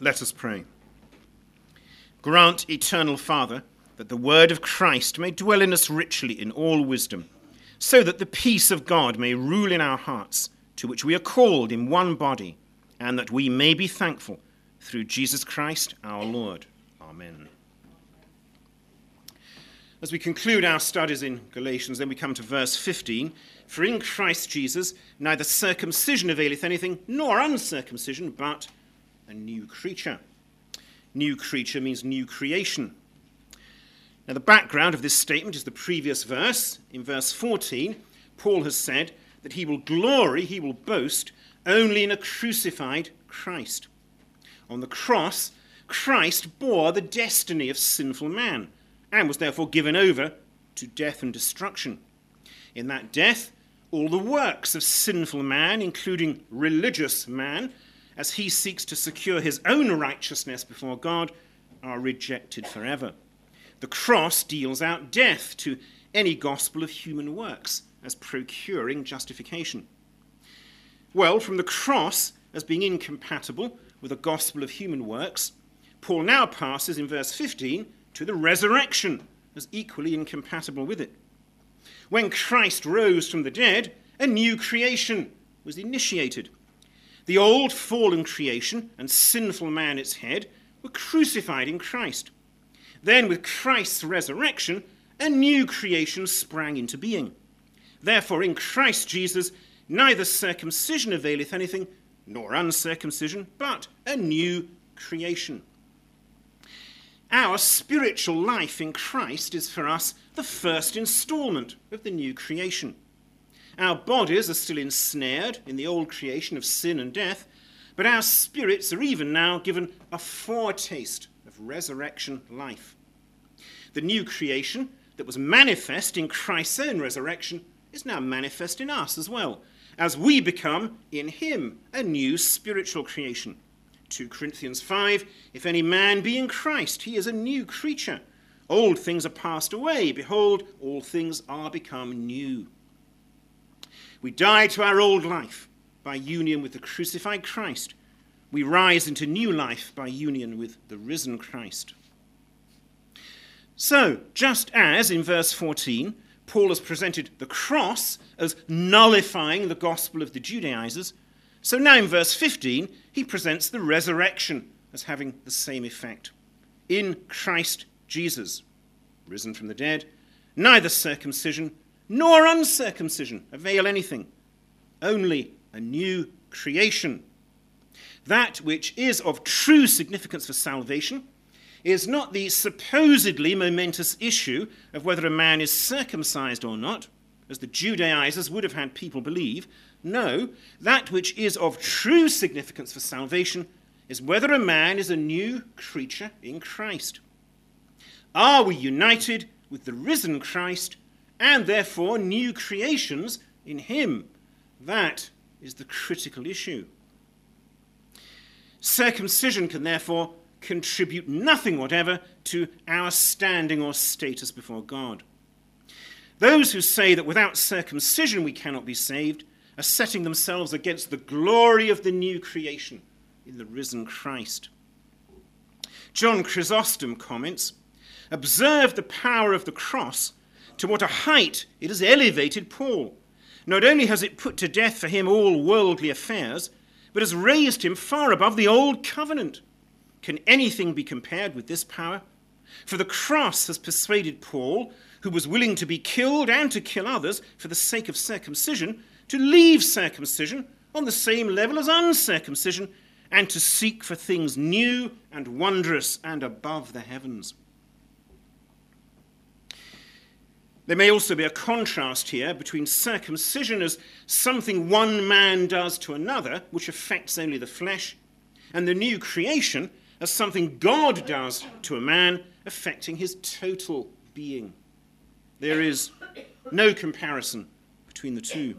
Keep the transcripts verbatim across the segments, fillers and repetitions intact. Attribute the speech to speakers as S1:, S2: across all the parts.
S1: Let us pray. Grant, eternal Father, that the word of Christ may dwell in us richly in all wisdom, so that the peace of God may rule in our hearts, to which we are called in one body, and that we may be thankful through Jesus Christ our Lord. Amen. As we conclude our studies in Galatians, then we come to verse fifteen. For in Christ Jesus neither circumcision availeth anything, nor uncircumcision, but a new creature. New creature means new creation. Now the background of this statement is the previous verse. In verse fourteen, Paul has said that he will glory, he will boast, only in a crucified Christ. On the cross, Christ bore the destiny of sinful man, and was therefore given over to death and destruction. In that death, all the works of sinful man, including religious man, as he seeks to secure his own righteousness before God, are rejected forever. The cross deals out death to any gospel of human works as procuring justification. Well, from the cross as being incompatible with a gospel of human works, Paul now passes in verse fifteen to the resurrection as equally incompatible with it. When Christ rose from the dead, a new creation was initiated. The old fallen creation and sinful man its head were crucified in Christ. Then with Christ's resurrection, a new creation sprang into being. Therefore in Christ Jesus, neither circumcision availeth anything, nor uncircumcision, but a new creation. Our spiritual life in Christ is for us the first installment of the new creation. Our bodies are still ensnared in the old creation of sin and death, but our spirits are even now given a foretaste of resurrection life. The new creation that was manifest in Christ's own resurrection is now manifest in us as well, as we become in him a new spiritual creation. Second Corinthians five, if any man be in Christ, he is a new creature. Old things are passed away. Behold, all things are become new. We die to our old life by union with the crucified Christ. We rise into new life by union with the risen Christ. So, just as in verse fourteen, Paul has presented the cross as nullifying the gospel of the Judaizers, so now in verse fifteen, he presents the resurrection as having the same effect. In Christ Jesus, risen from the dead, neither circumcision nor uncircumcision avail anything, only a new creation. That which is of true significance for salvation is not the supposedly momentous issue of whether a man is circumcised or not, as the Judaizers would have had people believe. No, that which is of true significance for salvation is whether a man is a new creature in Christ. Are we united with the risen Christ and therefore new creations in him? That is the critical issue. Circumcision can therefore contribute nothing whatever to our standing or status before God. Those who say that without circumcision we cannot be saved are setting themselves against the glory of the new creation in the risen Christ. John Chrysostom comments, observe the power of the cross, to what a height it has elevated Paul. Not only has it put to death for him all worldly affairs, but has raised him far above the old covenant. Can anything be compared with this power? For the cross has persuaded Paul, who was willing to be killed and to kill others for the sake of circumcision, to leave circumcision on the same level as uncircumcision, and to seek for things new and wondrous and above the heavens. There may also be a contrast here between circumcision as something one man does to another, which affects only the flesh, and the new creation as something God does to a man, affecting his total being. There is no comparison between the two.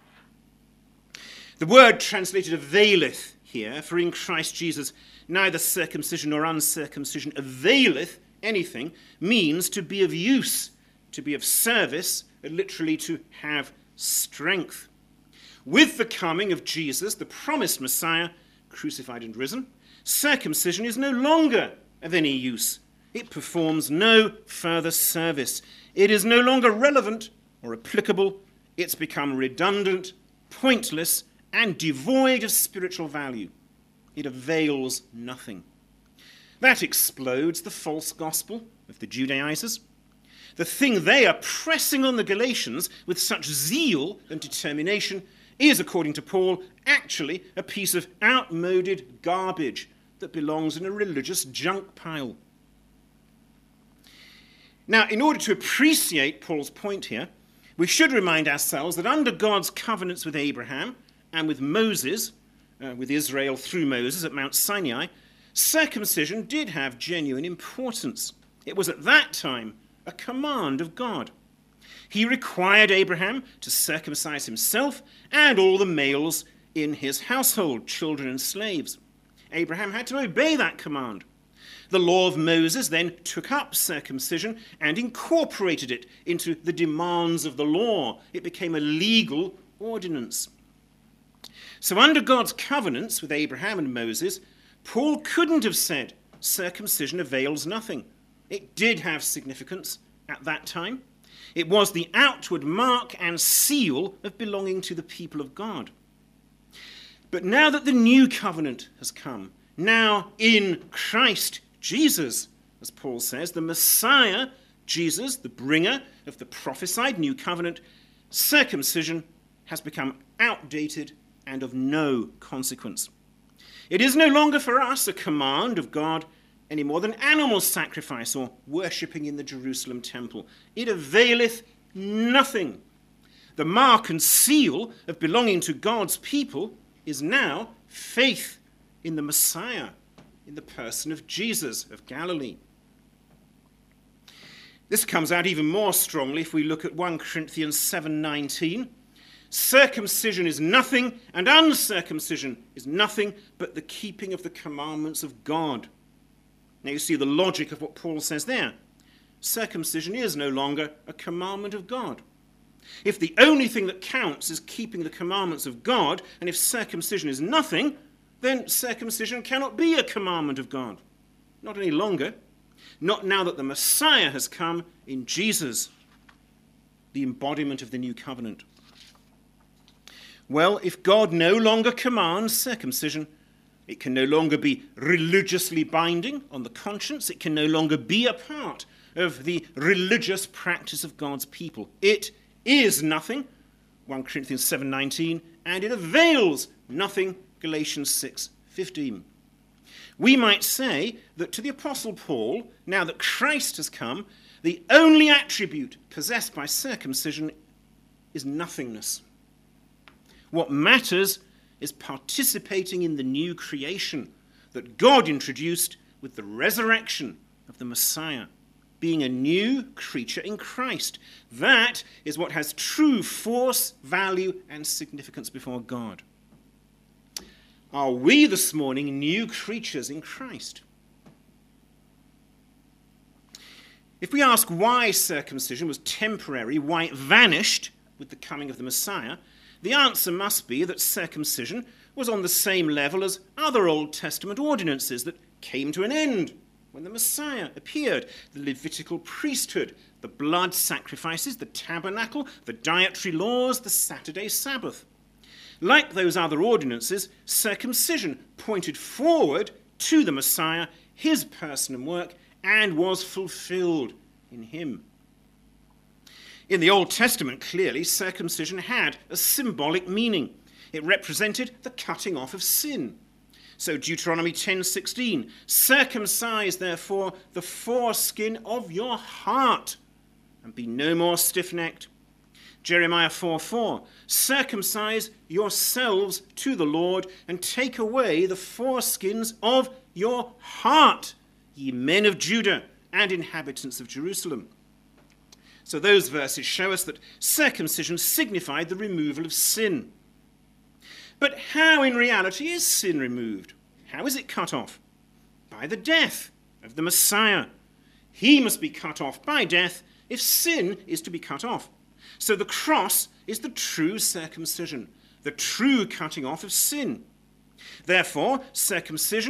S1: The word translated availeth here, for in Christ Jesus neither circumcision nor uncircumcision availeth anything, means to be of use, to be of service, and literally to have strength. With the coming of Jesus, the promised Messiah, crucified and risen, circumcision is no longer of any use. It performs no further service. It is no longer relevant or applicable. It's become redundant, pointless, and devoid of spiritual value. It avails nothing. That explodes the false gospel of the Judaizers. The thing they are pressing on the Galatians with such zeal and determination is, according to Paul, actually a piece of outmoded garbage that belongs in a religious junk pile. Now, in order to appreciate Paul's point here, we should remind ourselves that under God's covenants with Abraham and with Moses, uh, with Israel through Moses at Mount Sinai, circumcision did have genuine importance. It was at that time a command of God. He required Abraham to circumcise himself and all the males in his household, children and slaves. Abraham had to obey that command. The law of Moses then took up circumcision and incorporated it into the demands of the law. It became a legal ordinance. So under God's covenants with Abraham and Moses, Paul couldn't have said circumcision avails nothing. It did have significance at that time. It was the outward mark and seal of belonging to the people of God. But now that the new covenant has come, now in Christ Jesus, as Paul says, the Messiah, Jesus, the bringer of the prophesied new covenant, circumcision has become outdated and of no consequence. It is no longer for us a command of God any more than animal sacrifice or worshipping in the Jerusalem temple. It availeth nothing. The mark and seal of belonging to God's people is now faith in the Messiah, in the person of Jesus of Galilee. This comes out even more strongly if we look at First Corinthians seven nineteen. Circumcision is nothing, and uncircumcision is nothing but the keeping of the commandments of God. Now you see the logic of what Paul says there. Circumcision is no longer a commandment of God. If the only thing that counts is keeping the commandments of God, and if circumcision is nothing, then circumcision cannot be a commandment of God. Not any longer. Not now that the Messiah has come in Jesus, the embodiment of the new covenant. Well, if God no longer commands circumcision, it can no longer be religiously binding on the conscience. It can no longer be a part of the religious practice of God's people. It is nothing, First Corinthians seven nineteen, and it avails nothing, Galatians six fifteen. We might say that to the Apostle Paul, now that Christ has come, the only attribute possessed by circumcision is nothingness. What matters is participating in the new creation that God introduced with the resurrection of the Messiah, being a new creature in Christ. That is what has true force, value, and significance before God. Are we this morning new creatures in Christ? If we ask why circumcision was temporary, why it vanished with the coming of the Messiah, the answer must be that circumcision was on the same level as other Old Testament ordinances that came to an end when the Messiah appeared. The Levitical priesthood, the blood sacrifices, the tabernacle, the dietary laws, the Saturday Sabbath. Like those other ordinances, circumcision pointed forward to the Messiah, his person and work, and was fulfilled in him. In the Old Testament, clearly, circumcision had a symbolic meaning. It represented the cutting off of sin. So Deuteronomy ten sixteen, circumcise therefore the foreskin of your heart, and be no more stiff-necked. Jeremiah four four, circumcise yourselves to the Lord, and take away the foreskins of your heart, ye men of Judah and inhabitants of Jerusalem. So those verses show us that circumcision signified the removal of sin. But how in reality is sin removed? How is it cut off? By the death of the Messiah. He must be cut off by death if sin is to be cut off. So the cross is the true circumcision, the true cutting off of sin. Therefore, circumcision,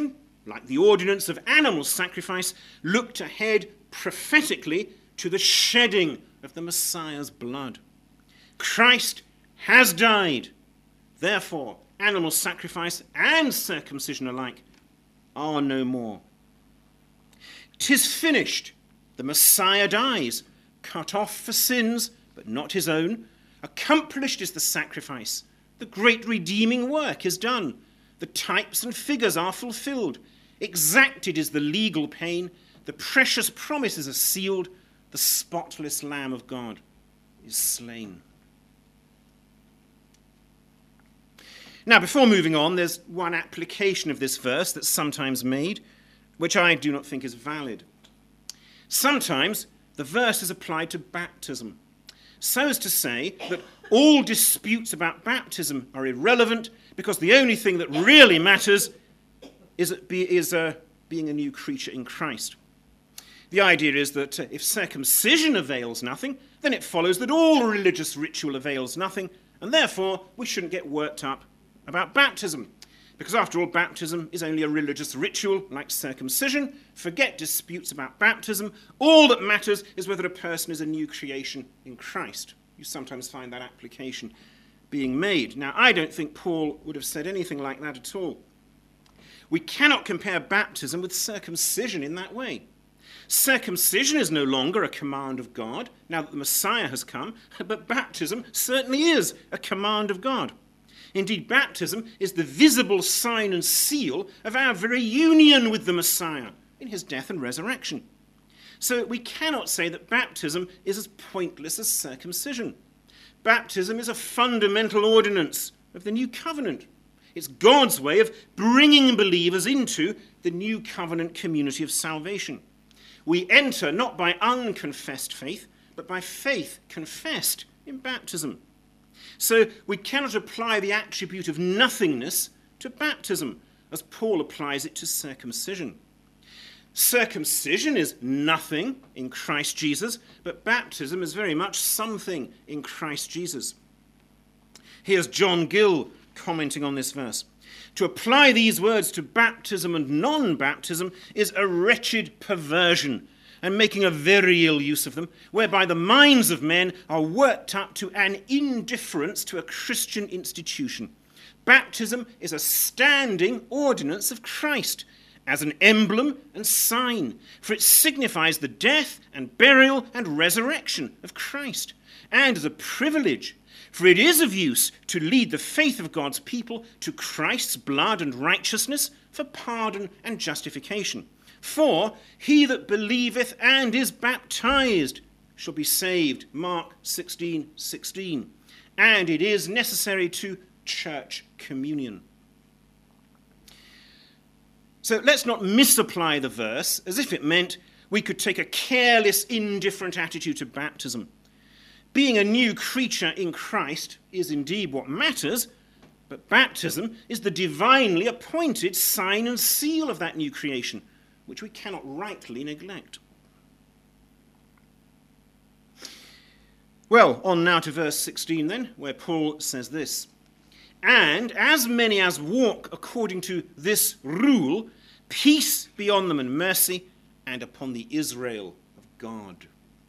S1: like the ordinance of animal sacrifice, looked ahead prophetically to the shedding of the Messiah's blood. Christ has died. Therefore, animal sacrifice and circumcision alike are no more. 'Tis finished. The Messiah dies, cut off for sins, but not his own. Accomplished is the sacrifice. The great redeeming work is done. The types and figures are fulfilled. Exacted is the legal pain. The precious promises are sealed. The spotless Lamb of God is slain. Now, before moving on, there's one application of this verse that's sometimes made, which I do not think is valid. Sometimes the verse is applied to baptism, so as to say that all disputes about baptism are irrelevant because the only thing that really matters is, be, is uh, being a new creature in Christ. The idea is that uh, if circumcision avails nothing, then it follows that all religious ritual avails nothing, and therefore we shouldn't get worked up about baptism. Because after all, baptism is only a religious ritual like circumcision. Forget disputes about baptism. All that matters is whether a person is a new creation in Christ. You sometimes find that application being made. Now, I don't think Paul would have said anything like that at all. We cannot compare baptism with circumcision in that way. Circumcision is no longer a command of God, now that the Messiah has come, but baptism certainly is a command of God. Indeed, baptism is the visible sign and seal of our very union with the Messiah in his death and resurrection. So we cannot say that baptism is as pointless as circumcision. Baptism is a fundamental ordinance of the new covenant. It's God's way of bringing believers into the new covenant community of salvation. We enter not by unconfessed faith, but by faith confessed in baptism. So we cannot apply the attribute of nothingness to baptism, as Paul applies it to circumcision. Circumcision is nothing in Christ Jesus, but baptism is very much something in Christ Jesus. Here's John Gill commenting on this verse. To apply these words to baptism and non-baptism is a wretched perversion, and making a very ill use of them, whereby the minds of men are worked up to an indifference to a Christian institution. Baptism is a standing ordinance of Christ, as an emblem and sign, for it signifies the death and burial and resurrection of Christ, and as a privilege, for it is of use to lead the faith of God's people to Christ's blood and righteousness for pardon and justification. For he that believeth and is baptized shall be saved, Mark sixteen sixteen. And it is necessary to church communion. So let's not misapply the verse as if it meant we could take a careless, indifferent attitude to baptism. Being a new creature in Christ is indeed what matters, but baptism is the divinely appointed sign and seal of that new creation, which we cannot rightly neglect. Well, on now to verse sixteen then, where Paul says this. And as many as walk according to this rule, peace be on them and mercy, and upon the Israel of God.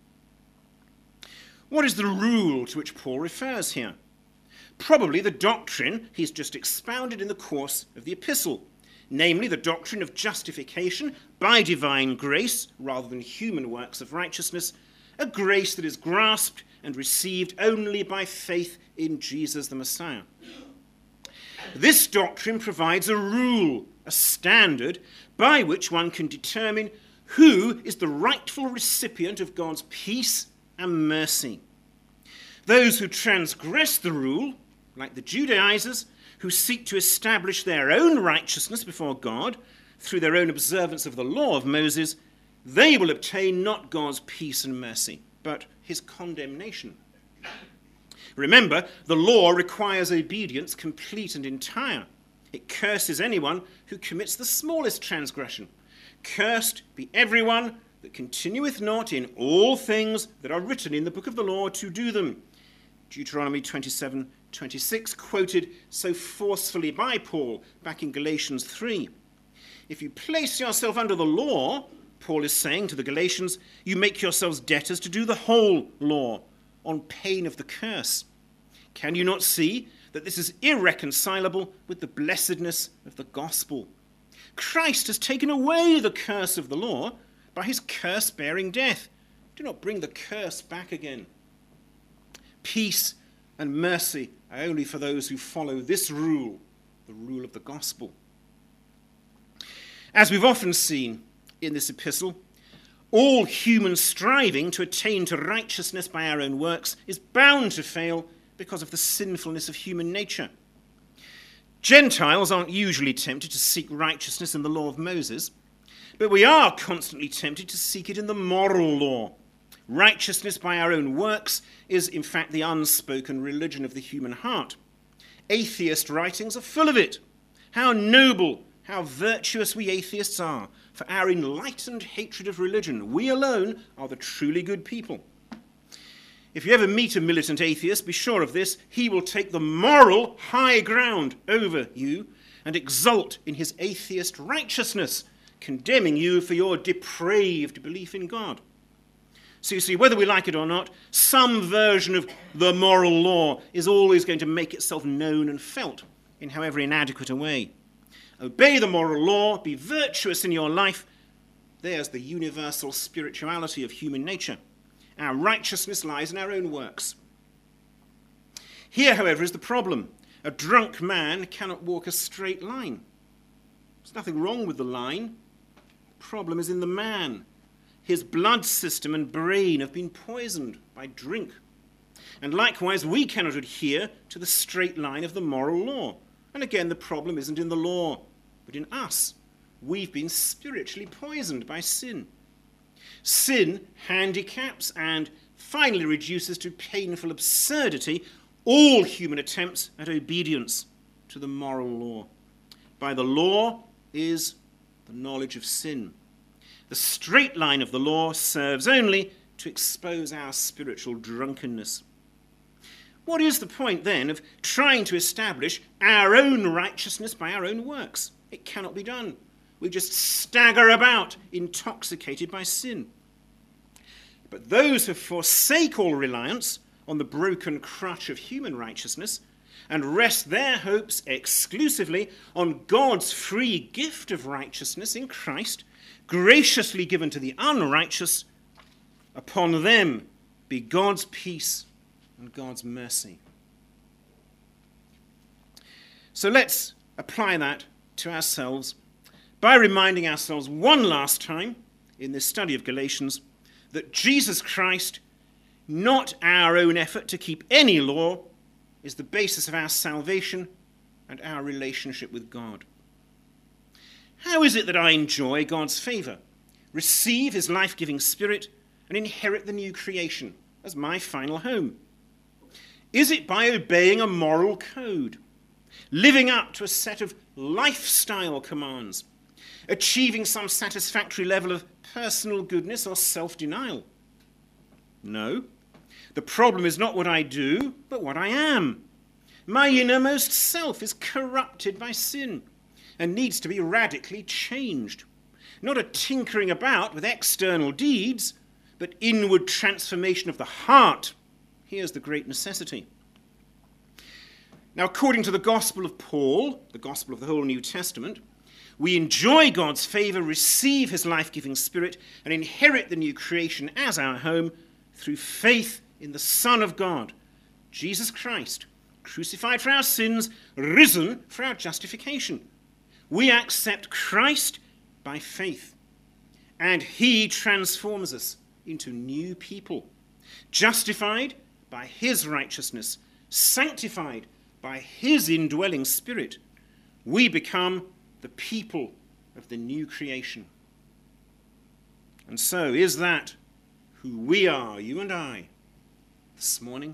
S1: What is the rule to which Paul refers here? Probably the doctrine he's just expounded in the course of the epistle, namely the doctrine of justification by divine grace rather than human works of righteousness, a grace that is grasped and received only by faith in Jesus the Messiah. This doctrine provides a rule, a standard, by which one can determine who is the rightful recipient of God's peace and mercy. Those who transgress the rule, like the Judaizers, who seek to establish their own righteousness before God through their own observance of the law of Moses, they will obtain not God's peace and mercy, but his condemnation. Remember, the law requires obedience complete and entire. It curses anyone who commits the smallest transgression. Cursed be everyone that continueth not in all things that are written in the book of the law to do them. Deuteronomy twenty-seven twenty-six, quoted so forcefully by Paul back in Galatians three. If you place yourself under the law, Paul is saying to the Galatians, you make yourselves debtors to do the whole law on pain of the curse. Can you not see that this is irreconcilable with the blessedness of the gospel? Christ has taken away the curse of the law by his curse-bearing death. Do not bring the curse back again. Peace and mercy are only for those who follow this rule, the rule of the gospel. As we've often seen in this epistle, all human striving to attain to righteousness by our own works is bound to fail because of the sinfulness of human nature. Gentiles aren't usually tempted to seek righteousness in the law of Moses, but we are constantly tempted to seek it in the moral law. Righteousness by our own works is, in fact, the unspoken religion of the human heart. Atheist writings are full of it. How noble, how virtuous we atheists are for our enlightened hatred of religion. We alone are the truly good people. If you ever meet a militant atheist, be sure of this, he will take the moral high ground over you and exult in his atheist righteousness, condemning you for your depraved belief in God. So you see, whether we like it or not, some version of the moral law is always going to make itself known and felt in however inadequate a way. Obey the moral law, be virtuous in your life. There's the universal spirituality of human nature. Our righteousness lies in our own works. Here, however, is the problem. A drunk man cannot walk a straight line. There's nothing wrong with the line. The problem is in the man. His blood system and brain have been poisoned by drink. And likewise, we cannot adhere to the straight line of the moral law. And again, the problem isn't in the law, but in us. We've been spiritually poisoned by sin. Sin handicaps and finally reduces to painful absurdity all human attempts at obedience to the moral law. By the law is the knowledge of sin. The straight line of the law serves only to expose our spiritual drunkenness. What is the point, then, of trying to establish our own righteousness by our own works? It cannot be done. We just stagger about, intoxicated by sin. But those who forsake all reliance on the broken crutch of human righteousness and rest their hopes exclusively on God's free gift of righteousness in Christ, graciously given to the unrighteous, upon them be God's peace and God's mercy. So let's apply that to ourselves by reminding ourselves one last time in this study of Galatians that Jesus Christ, not our own effort to keep any law, is the basis of our salvation and our relationship with God. How is it that I enjoy God's favour, receive his life-giving spirit, and inherit the new creation as my final home? Is it by obeying a moral code, living up to a set of lifestyle commands, achieving some satisfactory level of personal goodness or self-denial? No. The problem is not what I do, but what I am. My innermost self is corrupted by sin and needs to be radically changed. Not a tinkering about with external deeds, but inward transformation of the heart. Here's the great necessity. Now, according to the Gospel of Paul, the Gospel of the whole New Testament, we enjoy God's favour, receive his life-giving spirit, and inherit the new creation as our home through faith in the Son of God, Jesus Christ, crucified for our sins, risen for our justification. We accept Christ by faith, and he transforms us into new people, justified by his righteousness, sanctified by his indwelling spirit. We become the people of the new creation. And so, is that who we are, you and I, this morning?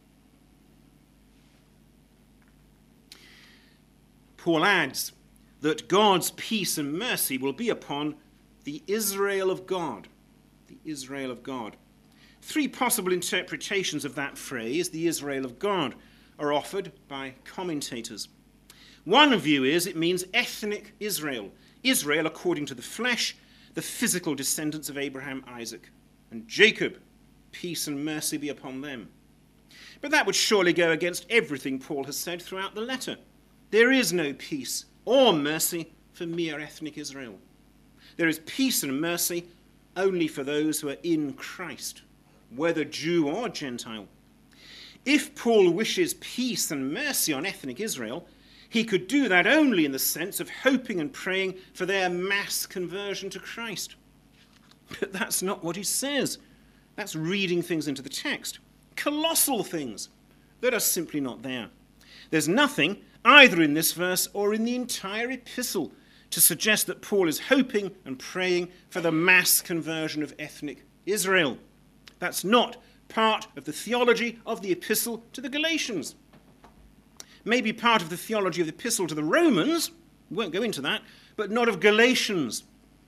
S1: Paul adds that God's peace and mercy will be upon the Israel of God. The Israel of God. Three possible interpretations of that phrase, the Israel of God, are offered by commentators. One view is it means ethnic Israel, Israel according to the flesh, the physical descendants of Abraham, Isaac, and Jacob. Peace and mercy be upon them. But that would surely go against everything Paul has said throughout the letter. There is no peace or mercy for mere ethnic Israel. There is peace and mercy only for those who are in Christ, whether Jew or Gentile. If Paul wishes peace and mercy on ethnic Israel, he could do that only in the sense of hoping and praying for their mass conversion to Christ. But that's not what he says. That's reading things into the text. Colossal things that are simply not there. There's nothing, either in this verse or in the entire epistle, to suggest that Paul is hoping and praying for the mass conversion of ethnic Israel. That's not part of the theology of the epistle to the Galatians. Maybe part of the theology of the epistle to the Romans, we won't go into that, but not of Galatians.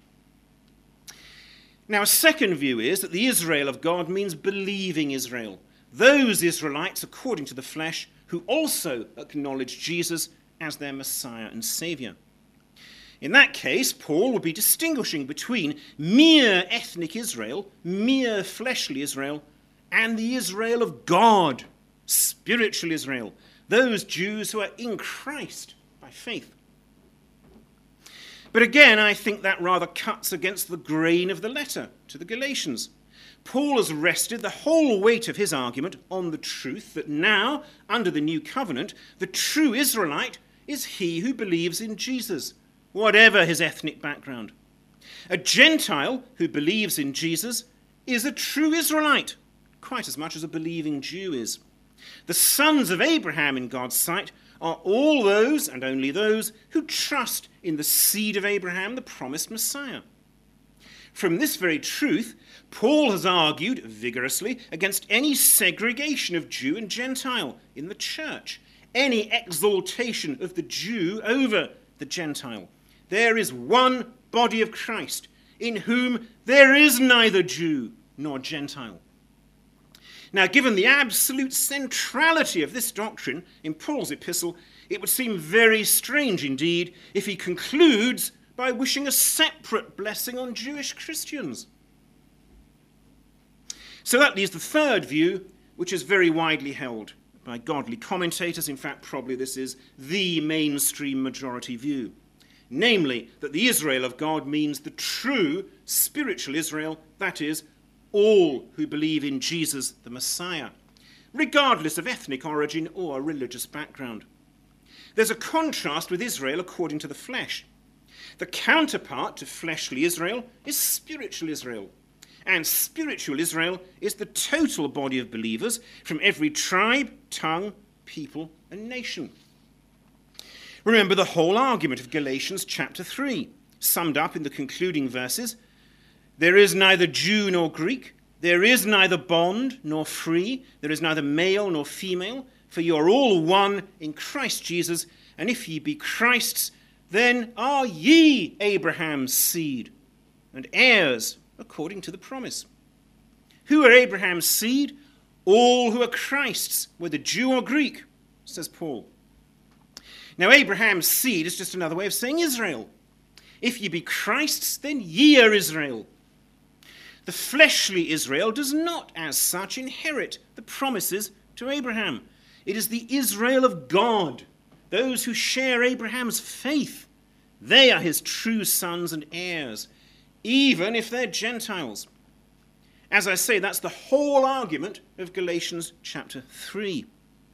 S1: Now, a second view is that the Israel of God means believing Israel, those Israelites according to the flesh who also acknowledge Jesus as their Messiah and Saviour. In that case, Paul would be distinguishing between mere ethnic Israel, mere fleshly Israel, and the Israel of God, spiritual Israel, those Jews who are in Christ by faith. But again, I think that rather cuts against the grain of the letter to the Galatians. Paul has rested the whole weight of his argument on the truth that now, under the new covenant, the true Israelite is he who believes in Jesus, whatever his ethnic background. A Gentile who believes in Jesus is a true Israelite, quite as much as a believing Jew is. The sons of Abraham in God's sight are all those, and only those, who trust in the seed of Abraham, the promised Messiah. From this very truth, Paul has argued vigorously against any segregation of Jew and Gentile in the church, any exaltation of the Jew over the Gentile. There is one body of Christ, in whom there is neither Jew nor Gentile. Now, given the absolute centrality of this doctrine in Paul's epistle, it would seem very strange indeed if he concludes by wishing a separate blessing on Jewish Christians. So that leaves the third view, which is very widely held by godly commentators. In fact, probably this is the mainstream majority view. Namely, that the Israel of God means the true spiritual Israel, that is, all who believe in Jesus the Messiah, regardless of ethnic origin or religious background. There's a contrast with Israel according to the flesh. The counterpart to fleshly Israel is spiritual Israel. And spiritual Israel is the total body of believers from every tribe, tongue, people, and nation. Remember the whole argument of Galatians chapter three, summed up in the concluding verses. There is neither Jew nor Greek, there is neither bond nor free, there is neither male nor female, for you are all one in Christ Jesus, and if ye be Christ's, then are ye Abraham's seed, and heirs according to the promise. Who are Abraham's seed? All who are Christ's, whether Jew or Greek, says Paul. Now, Abraham's seed is just another way of saying Israel. If ye be Christ's, then ye are Israel. The fleshly Israel does not, as such, inherit the promises to Abraham. It is the Israel of God, those who share Abraham's faith. They are his true sons and heirs, even if they're Gentiles. As I say, that's the whole argument of Galatians chapter three.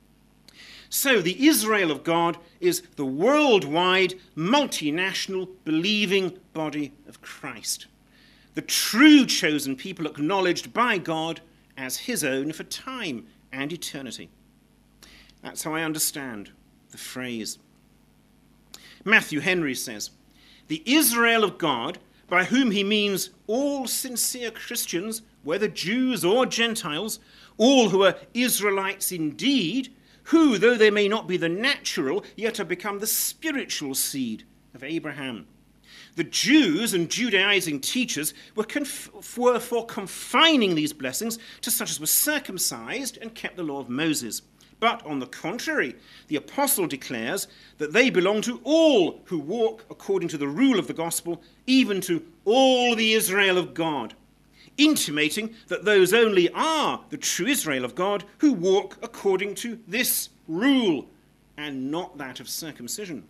S1: So the Israel of God is the worldwide, multinational, believing body of Christ. The true chosen people acknowledged by God as his own for time and eternity. That's how I understand the phrase. Matthew Henry says, the Israel of God, by whom he means all sincere Christians, whether Jews or Gentiles, all who are Israelites indeed, who, though they may not be the natural, yet have become the spiritual seed of Abraham. The Jews and Judaizing teachers were, conf- were for confining these blessings to such as were circumcised and kept the law of Moses. But on the contrary, the apostle declares that they belong to all who walk according to the rule of the gospel, even to all the Israel of God, intimating that those only are the true Israel of God who walk according to this rule and not that of circumcision.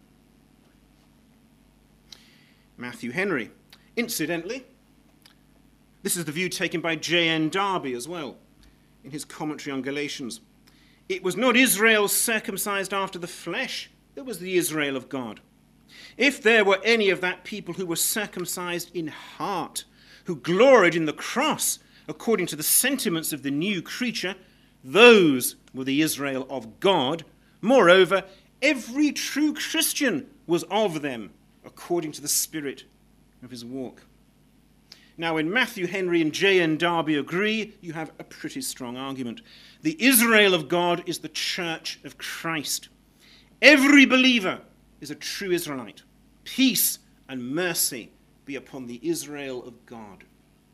S1: Matthew Henry. Incidentally, this is the view taken by J N Darby as well in his commentary on Galatians. It was not Israel circumcised after the flesh that was the Israel of God. If there were any of that people who were circumcised in heart, who gloried in the cross according to the sentiments of the new creature, those were the Israel of God. Moreover, every true Christian was of them according to the spirit of his walk. Now, when Matthew Henry and J N Darby agree, you have a pretty strong argument. The Israel of God is the church of Christ. Every believer is a true Israelite. Peace and mercy be upon the Israel of God.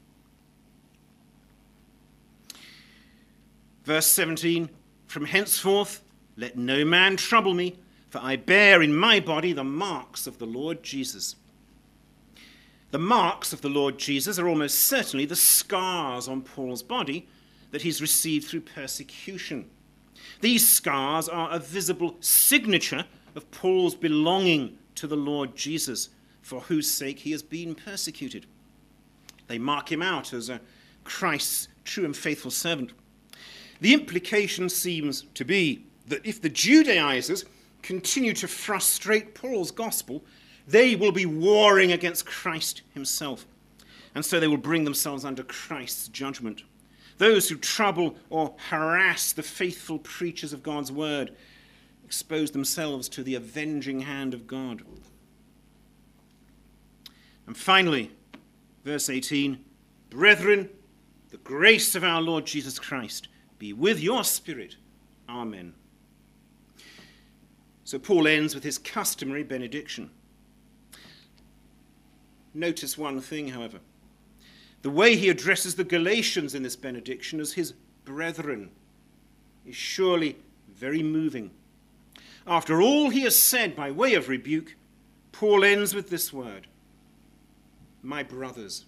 S1: Verse seventeen, from henceforth let no man trouble me, for I bear in my body the marks of the Lord Jesus. The marks of the Lord Jesus are almost certainly the scars on Paul's body that he's received through persecution. These scars are a visible signature of Paul's belonging to the Lord Jesus, for whose sake he has been persecuted. They mark him out as a Christ's true and faithful servant. The implication seems to be that if the Judaizers continue to frustrate Paul's gospel, they will be warring against Christ himself, and so they will bring themselves under Christ's judgment. Those who trouble or harass the faithful preachers of God's word expose themselves to the avenging hand of God. And finally, verse eighteen, brethren, the grace of our Lord Jesus Christ be with your spirit. Amen. So Paul ends with his customary benediction. Notice one thing, however. The way he addresses the Galatians in this benediction as his brethren is surely very moving. After all he has said by way of rebuke, Paul ends with this word, my brothers.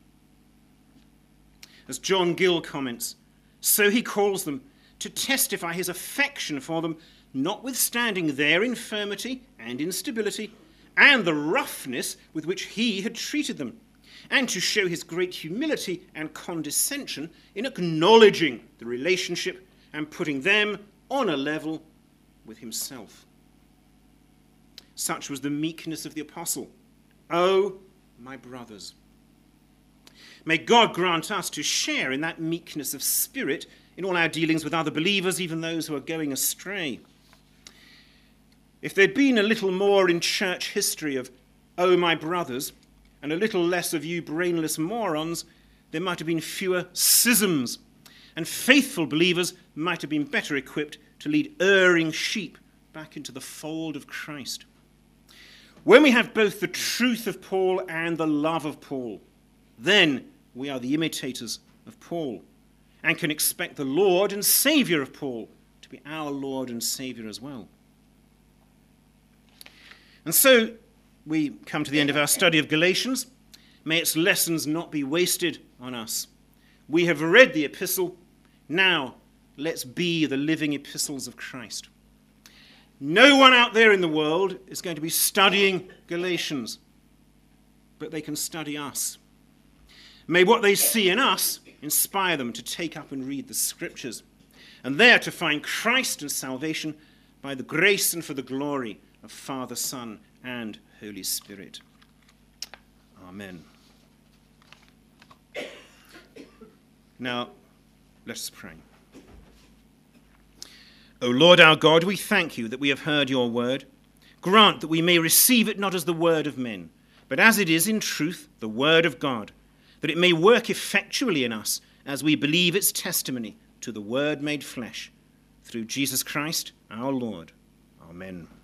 S1: As John Gill comments, so he calls them to testify his affection for them, notwithstanding their infirmity and instability, and the roughness with which he had treated them, and to show his great humility and condescension in acknowledging the relationship and putting them on a level with himself. Such was the meekness of the apostle. Oh, my brothers. May God grant us to share in that meekness of spirit in all our dealings with other believers, even those who are going astray. If there'd been a little more in church history of, oh, my brothers, and a little less of you brainless morons, there might have been fewer schisms, and faithful believers might have been better equipped to lead erring sheep back into the fold of Christ. When we have both the truth of Paul and the love of Paul, then we are the imitators of Paul and can expect the Lord and Saviour of Paul to be our Lord and Saviour as well. And so we come to the end of our study of Galatians. May its lessons not be wasted on us. We have read the epistle. Now let's be the living epistles of Christ. No one out there in the world is going to be studying Galatians, but they can study us. May what they see in us inspire them to take up and read the Scriptures, and there to find Christ and salvation by the grace and for the glory of Father, Son, and Holy Spirit. Amen. Now, let us pray. O Lord our God, we thank you that we have heard your word. Grant that we may receive it not as the word of men, but as it is in truth the word of God, that it may work effectually in us as we believe its testimony to the word made flesh. Through Jesus Christ our Lord. Amen.